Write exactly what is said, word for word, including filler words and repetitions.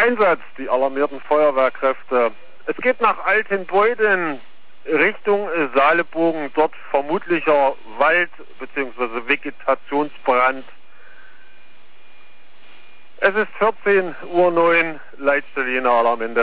Einsatz, die alarmierten Feuerwehrkräfte. Es geht nach Altenbeuthen Richtung Saaleburgen, dort vermutlicher Wald- bzw. Vegetationsbrand. Es ist vierzehn Uhr neun, Leitstelle Jena Alarmende.